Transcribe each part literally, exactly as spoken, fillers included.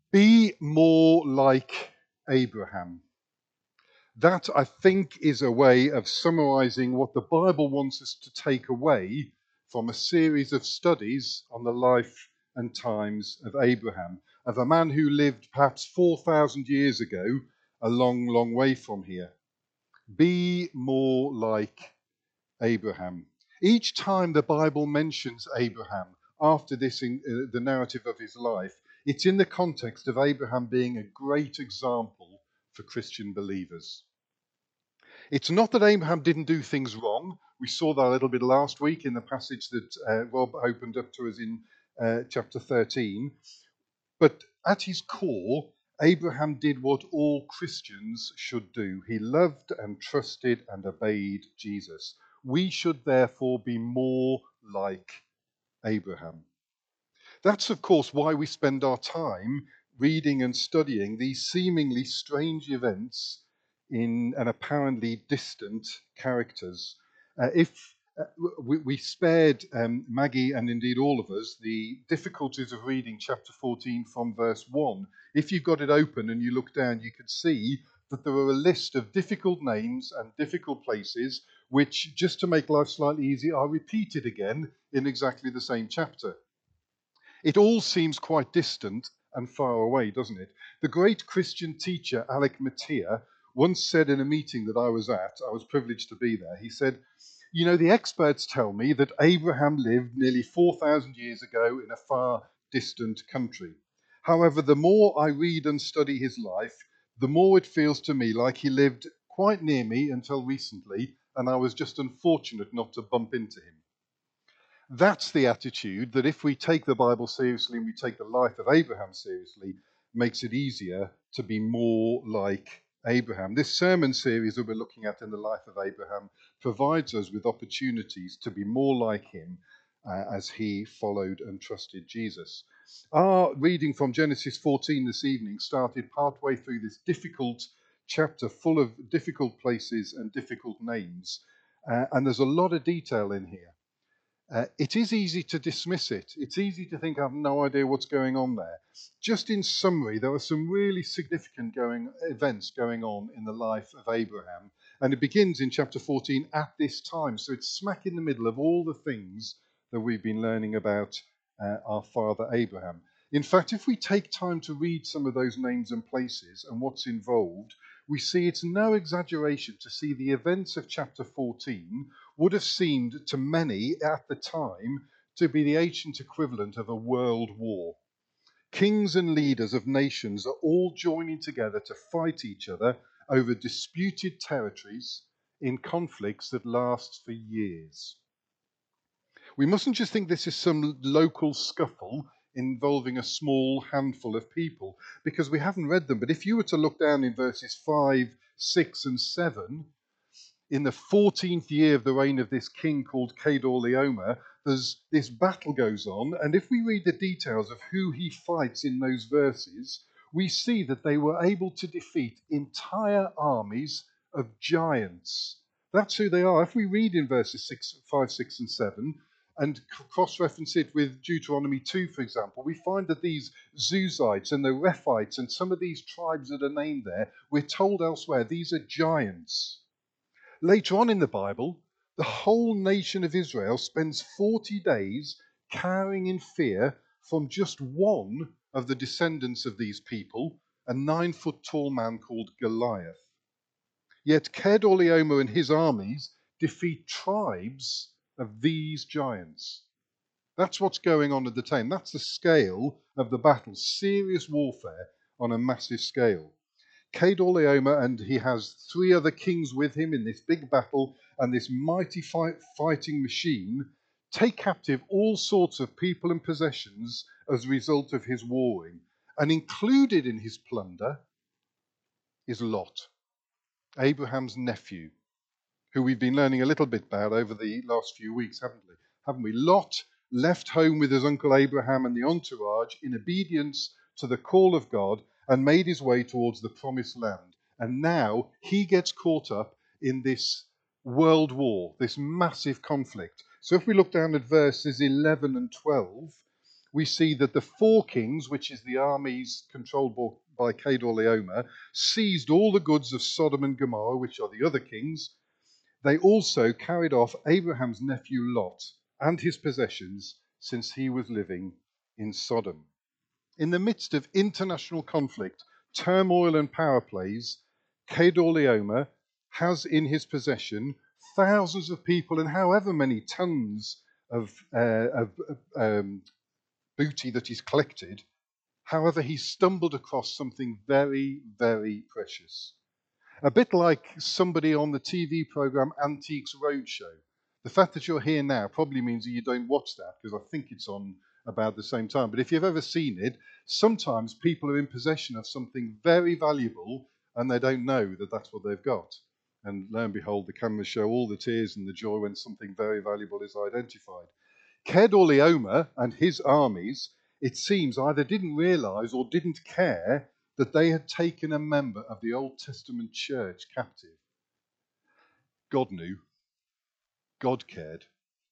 Be more like Abraham. That, I think, is a way of summarizing what the Bible wants us to take away from a series of studies on the life and times of Abraham, of a man who lived perhaps four thousand years ago, a long, long way from here. Be more like Abraham. Each time the Bible mentions Abraham after this, in uh, the narrative of his life, it's in the context of Abraham being a great example for Christian believers. It's not that Abraham didn't do things wrong. We saw that a little bit last week in the passage that uh, Rob opened up to us in uh, chapter thirteen. But at his core, Abraham did what all Christians should do. He loved and trusted and obeyed Jesus. We should therefore be more like Abraham. That's, of course, why we spend our time reading and studying these seemingly strange events in an apparently distant characters. Uh, if uh, we, we spared um, Maggie and indeed all of us the difficulties of reading chapter fourteen from verse one, if you've got it open and you look down, you could see that there are a list of difficult names and difficult places which, just to make life slightly easier, are repeated again in exactly the same chapter. It all seems quite distant and far away, doesn't it? The great Christian teacher, Alec Motyer, once said in a meeting that I was at, I was privileged to be there, he said, you know, the experts tell me that Abraham lived nearly four thousand years ago in a far distant country. However, the more I read and study his life, the more it feels to me like he lived quite near me until recently, and I was just unfortunate not to bump into him. That's the attitude that, if we take the Bible seriously and we take the life of Abraham seriously, makes it easier to be more like Abraham. This sermon series that we're looking at in the life of Abraham provides us with opportunities to be more like him uh, as he followed and trusted Jesus. Our reading from Genesis fourteen this evening started partway through this difficult chapter full of difficult places and difficult names, uh, and there's a lot of detail in here. Uh, it is easy to dismiss it. It's easy to think I have no idea what's going on there. Just in summary, there are some really significant going, events going on in the life of Abraham. And it begins in chapter fourteen at this time. So it's smack in the middle of all the things that we've been learning about uh, our father Abraham. In fact, if we take time to read some of those names and places and what's involved, we see it's no exaggeration to see the events of chapter fourteen would have seemed to many at the time to be the ancient equivalent of a world war. Kings and leaders of nations are all joining together to fight each other over disputed territories in conflicts that last for years. We mustn't just think this is some local scuffle involving a small handful of people, because we haven't read them. But if you were to look down in verses five, six, and seven, in the fourteenth year of the reign of this king called Kedorlaomer, there's this battle goes on, and if we read the details of who he fights in those verses, we see that they were able to defeat entire armies of giants. That's who they are. If we read in verses six, five, six, and seven, and cross-reference it with Deuteronomy two, for example, we find that these Zuzites and the Rephites and some of these tribes that are named there, we're told elsewhere, these are giants. Later on in the Bible, the whole nation of Israel spends forty days cowering in fear from just one of the descendants of these people, a nine foot tall man called Goliath. Yet Kedorlaomer and his armies defeat tribes of these giants. That's what's going on at the time. That's the scale of the battle. Serious warfare on a massive scale. Kedorlaomer and he has three other kings with him in this big battle, and this mighty fight, fighting machine take captive all sorts of people and possessions as a result of his warring. And included in his plunder is Lot, Abraham's nephew, who we've been learning a little bit about over the last few weeks, haven't we? Haven't we? Lot left home with his uncle Abraham and the entourage in obedience to the call of God and made his way towards the promised land. And now he gets caught up in this world war, this massive conflict. So if we look down at verses eleven and twelve, we see that the four kings, which is the armies controlled by Kedorlaomer, seized all the goods of Sodom and Gomorrah, which are the other kings. They also carried off Abraham's nephew Lot and his possessions, since he was living in Sodom. In the midst of international conflict, turmoil and power plays, Kedorlaomer has in his possession thousands of people and however many tons of, uh, of um, booty that he's collected. However, he stumbled across something very, very precious. A bit like somebody on the T V program Antiques Roadshow. The fact that you're here now probably means that you don't watch that, because I think it's on about the same time. But if you've ever seen it, sometimes people are in possession of something very valuable and they don't know that that's what they've got. And lo and behold, the cameras show all the tears and the joy when something very valuable is identified. Kedorlaomer and his armies, it seems, either didn't realize or didn't care that they had taken a member of the Old Testament church captive. God knew. God cared.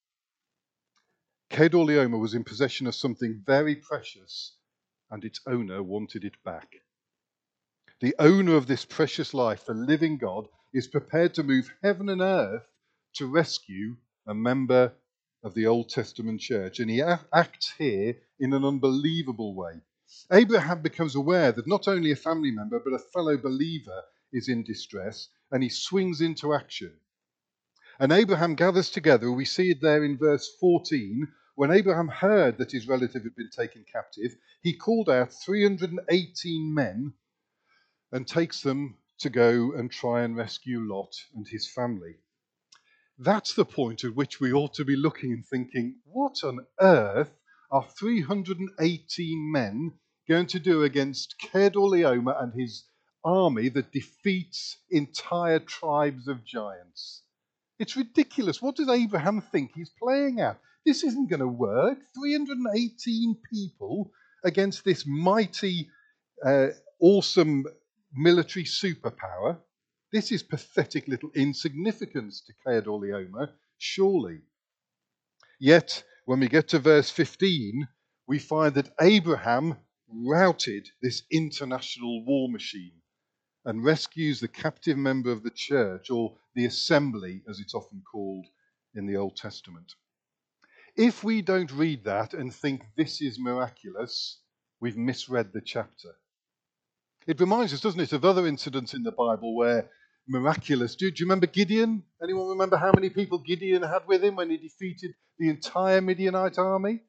Kedorlaomer was in possession of something very precious, and its owner wanted it back. The owner of this precious life, the living God, is prepared to move heaven and earth to rescue a member of the Old Testament church, and he acts here in an unbelievable way. Abraham becomes aware that not only a family member but a fellow believer is in distress, and he swings into action. And Abraham gathers together, we see it there in verse fourteen, when Abraham heard that his relative had been taken captive, he called out three hundred eighteen men and takes them to go and try and rescue Lot and his family. That's the point at which we ought to be looking and thinking, what on earth are three hundred eighteen men going to do against Kedorlaomer and his army that defeats entire tribes of giants? It's ridiculous. What does Abraham think he's playing at? This isn't going to work. three hundred eighteen people against this mighty, uh, awesome military superpower. This is pathetic little insignificance to Kedorlaomer, surely. Yet, when we get to verse fifteen, we find that Abraham routed this international war machine and rescues the captive member of the church, or the assembly, as it's often called in the Old Testament. If we don't read that and think this is miraculous, we've misread the chapter. It reminds us, doesn't it, of other incidents in the Bible where miraculous. Do, do you remember Gideon? Anyone remember how many people Gideon had with him when he defeated the entire Midianite army?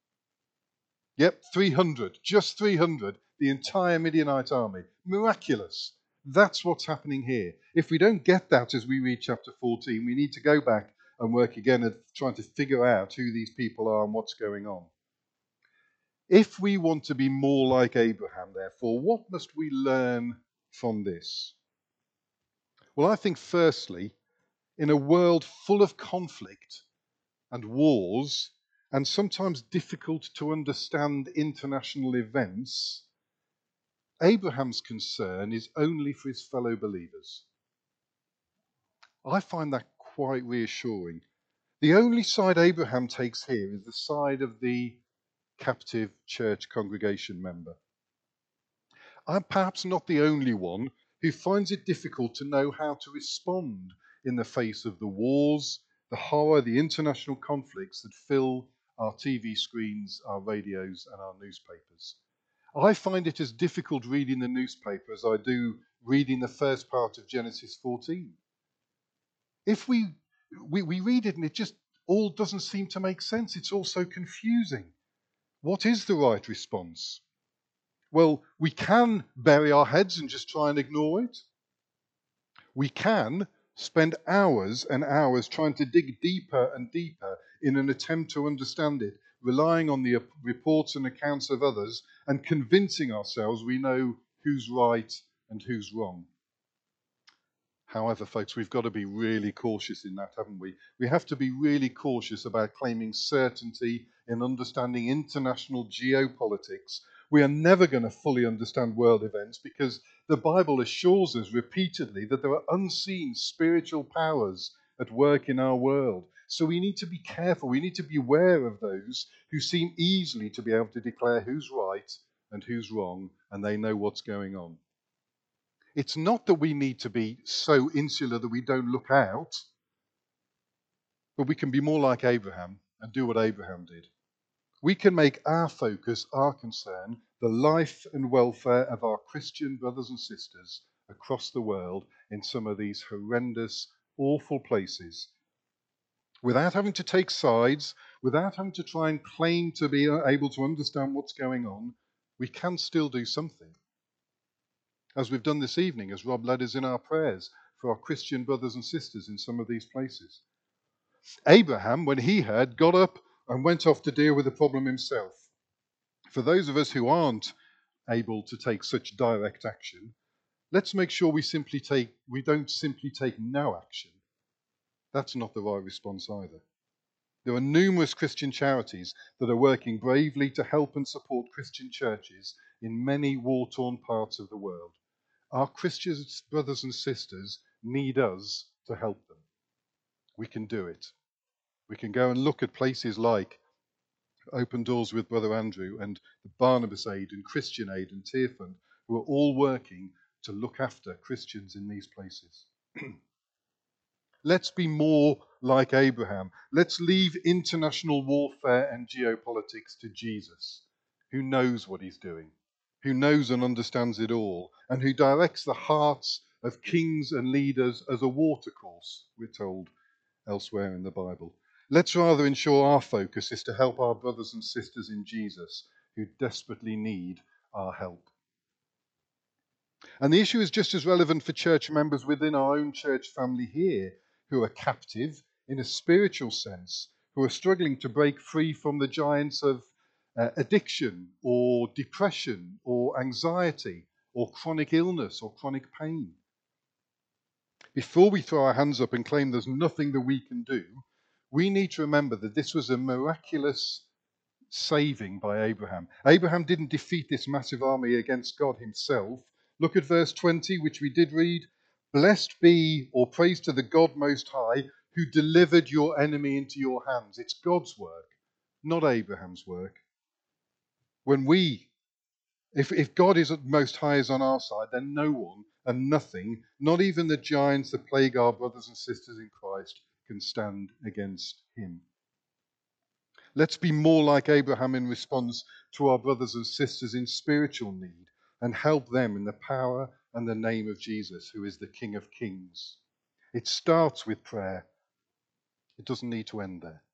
Yep, three hundred. Just three hundred. The entire Midianite army. Miraculous. That's what's happening here. If we don't get that as we read chapter fourteen, we need to go back and work again at trying to figure out who these people are and what's going on. If we want to be more like Abraham, therefore, what must we learn from this? Well, I think firstly, in a world full of conflict and wars, and sometimes difficult to understand international events, Abraham's concern is only for his fellow believers. I find that quite reassuring. The only side Abraham takes here is the side of the captive church congregation member. I'm perhaps not the only one who finds it difficult to know how to respond in the face of the wars, the horror, the international conflicts that fill our T V screens, our radios, and our newspapers. I find it as difficult reading the newspaper as I do reading the first part of Genesis fourteen. If we, we, we read it and it just all doesn't seem to make sense, it's all so confusing. What is the right response? Well, we can bury our heads and just try and ignore it. We can spend hours and hours trying to dig deeper and deeper in an attempt to understand it, relying on the reports and accounts of others and convincing ourselves we know who's right and who's wrong. However, folks, we've got to be really cautious in that, haven't we? We have to be really cautious about claiming certainty in understanding international geopolitics. We are never going to fully understand world events because the Bible assures us repeatedly that there are unseen spiritual powers at work in our world. So we need to be careful. We need to be aware of those who seem easily to be able to declare who's right and who's wrong, and they know what's going on. It's not that we need to be so insular that we don't look out, but we can be more like Abraham and do what Abraham did. We can make our focus, our concern, the life and welfare of our Christian brothers and sisters across the world in some of these horrendous, awful places, without having to take sides, without having to try and claim to be able to understand what's going on. We can still do something. As we've done this evening, as Rob led us in our prayers for our Christian brothers and sisters in some of these places. Abraham, when he heard, got up and went off to deal with the problem himself. For those of us who aren't able to take such direct action, let's make sure we simply take we don't simply take no action. That's not the right response either. There are numerous Christian charities that are working bravely to help and support Christian churches in many war-torn parts of the world. Our Christian brothers and sisters need us to help them. We can do it. We can go and look at places like Open Doors with Brother Andrew and the Barnabas Aid and Christian Aid and Tear Fund, who are all working to look after Christians in these places. Let's be more like Abraham. Let's leave international warfare and geopolitics to Jesus, who knows what he's doing, who knows and understands it all, and who directs the hearts of kings and leaders as a watercourse, we're told elsewhere in the Bible. Let's rather ensure our focus is to help our brothers and sisters in Jesus who desperately need our help. And the issue is just as relevant for church members within our own church family here who are captive in a spiritual sense, who are struggling to break free from the giants of uh, addiction or depression or anxiety or chronic illness or chronic pain. Before we throw our hands up and claim there's nothing that we can do, we need to remember that this was a miraculous saving by Abraham. Abraham didn't defeat this massive army against God himself. Look at verse twenty, which we did read. Blessed be, or praise to the God Most High, who delivered your enemy into your hands. It's God's work, not Abraham's work. When we, if, if God is Most High is on our side, then no one and nothing, not even the giants that plague our brothers and sisters in Christ, can stand against him. Let's be more like Abraham in response to our brothers and sisters in spiritual need and help them in the power and the name of Jesus, who is the King of Kings. It starts with prayer. It doesn't need to end there.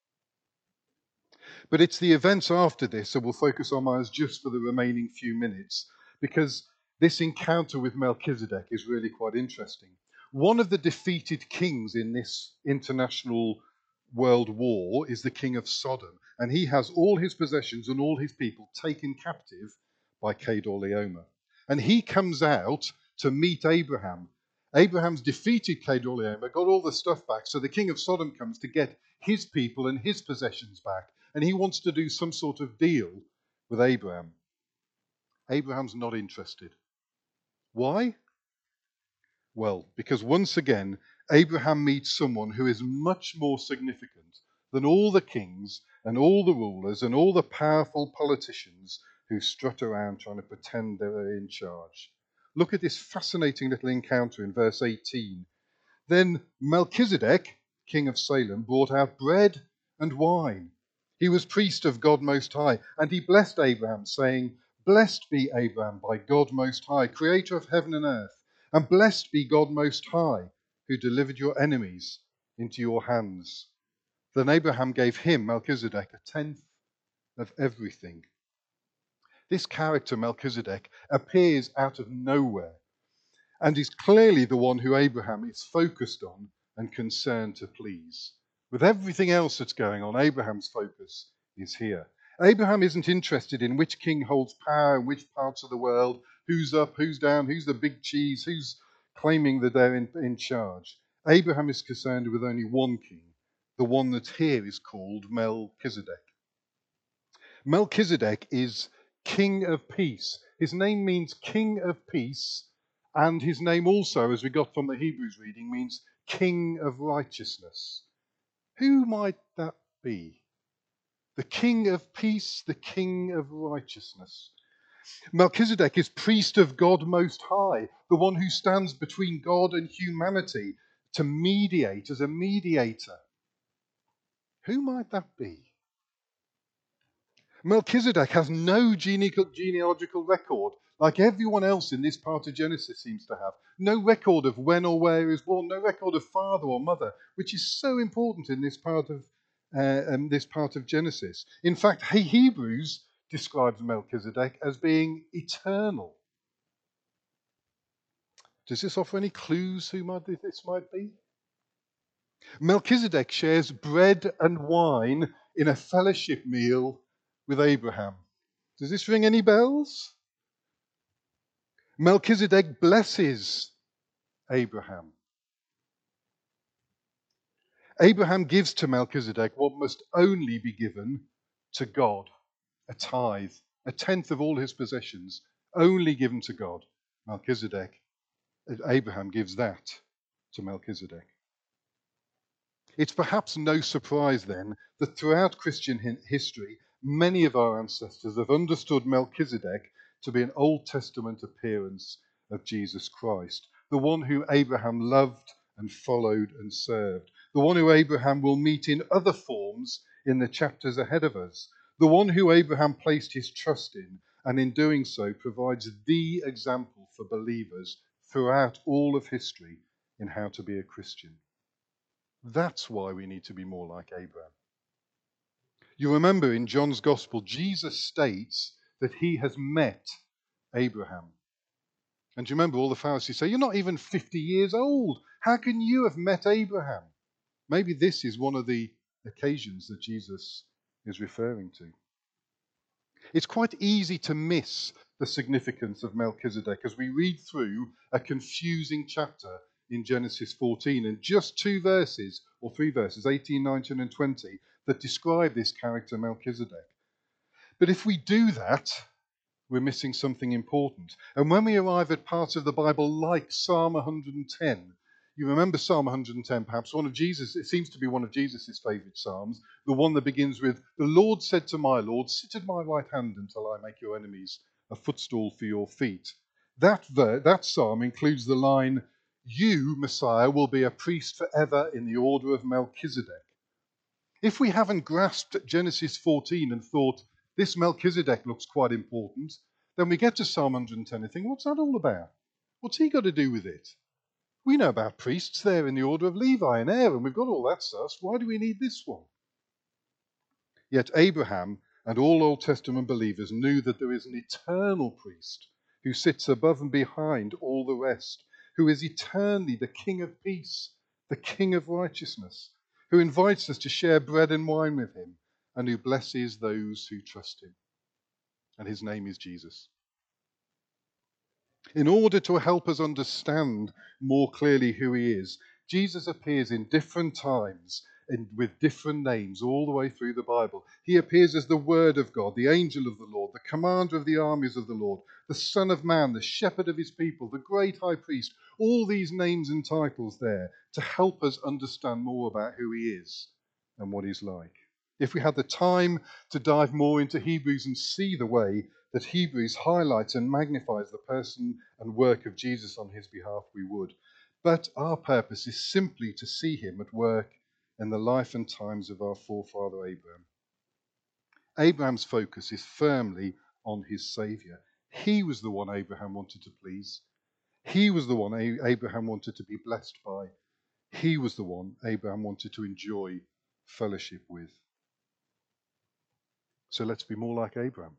But it's the events after this, so we'll focus on those just for the remaining few minutes, because this encounter with Melchizedek is really quite interesting. One of the defeated kings in this international world war is the king of Sodom, and he has all his possessions and all his people taken captive by Kedorlaomer. And he comes out to meet Abraham. Abraham's defeated Kedorlaomer, got all the stuff back, so the king of Sodom comes to get his people and his possessions back, and he wants to do some sort of deal with Abraham. Abraham's not interested. Why? Well, because once again, Abraham meets someone who is much more significant than all the kings and all the rulers and all the powerful politicians who strut around trying to pretend they're in charge. Look at this fascinating little encounter in verse eighteen. Then Melchizedek, king of Salem, brought out bread and wine. He was priest of God Most High, and he blessed Abraham, saying, Blessed be Abraham by God Most High, creator of heaven and earth. And blessed be God Most High, who delivered your enemies into your hands. Then Abraham gave him, Melchizedek, a tenth of everything. This character, Melchizedek, appears out of nowhere and is clearly the one who Abraham is focused on and concerned to please. With everything else that's going on, Abraham's focus is here. Abraham isn't interested in which king holds power in which parts of the world, who's up, who's down, who's the big cheese, who's claiming that they're in, in charge. Abraham is concerned with only one king. The one that's here is called Melchizedek. Melchizedek is King of Peace. His name means King of Peace, and his name also, as we got from the Hebrews reading, means King of Righteousness. Who might that be? The King of peace, the King of righteousness. Melchizedek is priest of God Most High, the one who stands between God and humanity to mediate as a mediator. Who might that be? Melchizedek has no genealogical record, like everyone else in this part of Genesis seems to have. No record of when or where he was born, no record of father or mother, which is so important in this part of uh, um, this part of Genesis. In fact, Hebrews describes Melchizedek as being eternal. Does this offer any clues who might, this might be? Melchizedek shares bread and wine in a fellowship meal with Abraham. Does this ring any bells? Melchizedek blesses Abraham. Abraham gives to Melchizedek what must only be given to God, a tithe, a tenth of all his possessions, only given to God. Melchizedek, Abraham gives that to Melchizedek. It's perhaps no surprise then that throughout Christian history, many of our ancestors have understood Melchizedek to be an Old Testament appearance of Jesus Christ, the one who Abraham loved and followed and served, the one who Abraham will meet in other forms in the chapters ahead of us, the one who Abraham placed his trust in, and in doing so provides the example for believers throughout all of history in how to be a Christian. That's why we need to be more like Abraham. You remember in John's Gospel, Jesus states that he has met Abraham. And do you remember all the Pharisees say, you're not even fifty years old. How can you have met Abraham? Maybe this is one of the occasions that Jesus is referring to. It's quite easy to miss the significance of Melchizedek as we read through a confusing chapter in Genesis fourteen, and just two verses, or three verses, eighteen, nineteen, and twenty, that describe this character Melchizedek. But if we do that, we're missing something important. And when we arrive at parts of the Bible like Psalm one hundred ten, you remember Psalm one hundred ten, perhaps one of Jesus, it seems to be one of Jesus' favourite psalms, the one that begins with, the Lord said to my Lord, sit at my right hand until I make your enemies a footstool for your feet. That, ver- that psalm includes the line, you, Messiah, will be a priest forever in the order of Melchizedek. If we haven't grasped Genesis fourteen and thought, this Melchizedek looks quite important, then we get to Psalm one hundred ten and think, what's that all about? What's he got to do with it? We know about priests there in the order of Levi and Aaron. We've got all that stuff. Why do we need this one? Yet Abraham and all Old Testament believers knew that there is an eternal priest who sits above and behind all the rest, who is eternally the King of peace, the King of righteousness, who invites us to share bread and wine with him, and who blesses those who trust him. And his name is Jesus. In order to help us understand more clearly who he is, Jesus appears in different times and with different names all the way through the Bible. He appears as the Word of God, the angel of the Lord, the commander of the armies of the Lord, the Son of Man, the shepherd of his people, the great high priest. All these names and titles there to help us understand more about who he is and what he's like. If we had the time to dive more into Hebrews and see the way that Hebrews highlights and magnifies the person and work of Jesus on his behalf, we would. But our purpose is simply to see him at work in the life and times of our forefather Abraham. Abraham's focus is firmly on his Saviour. He was the one Abraham wanted to please. He was the one Abraham wanted to be blessed by. He was the one Abraham wanted to enjoy fellowship with. So let's be more like Abraham.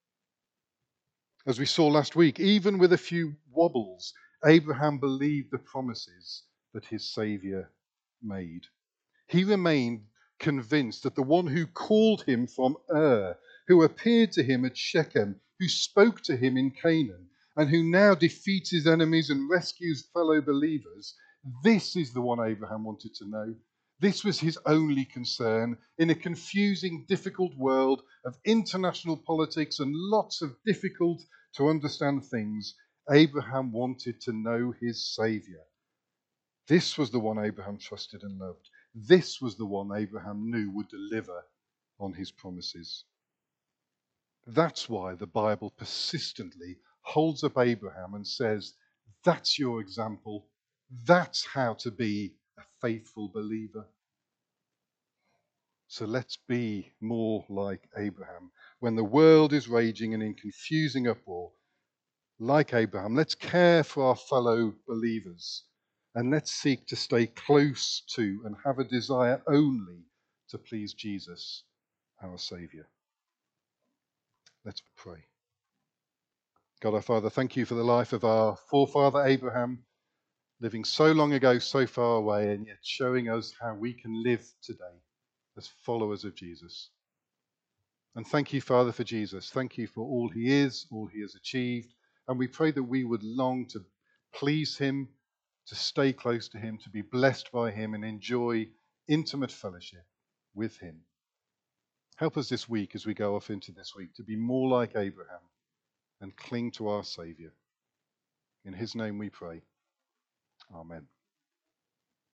As we saw last week, even with a few wobbles, Abraham believed the promises that his Saviour made. He remained convinced that the one who called him from Ur, who appeared to him at Shechem, who spoke to him in Canaan, and who now defeats his enemies and rescues fellow believers, this is the one Abraham wanted to know. This was his only concern in a confusing, difficult world of international politics and lots of difficult to understand things. Abraham wanted to know his Saviour. This was the one Abraham trusted and loved. This was the one Abraham knew would deliver on his promises. That's why the Bible persistently holds up Abraham and says, that's your example. That's how to be a faithful believer. So let's be more like Abraham. When the world is raging and in confusing uproar, like Abraham, let's care for our fellow believers and let's seek to stay close to and have a desire only to please Jesus, our Saviour. Let's pray. God our Father, thank you for the life of our forefather Abraham, living so long ago, so far away, and yet showing us how we can live today as followers of Jesus. And thank you, Father, for Jesus. Thank you for all he is, all he has achieved. And we pray that we would long to please him, to stay close to him, to be blessed by him, and enjoy intimate fellowship with him. Help us this week as we go off into this week to be more like Abraham and cling to our Saviour. In his name we pray. Amen.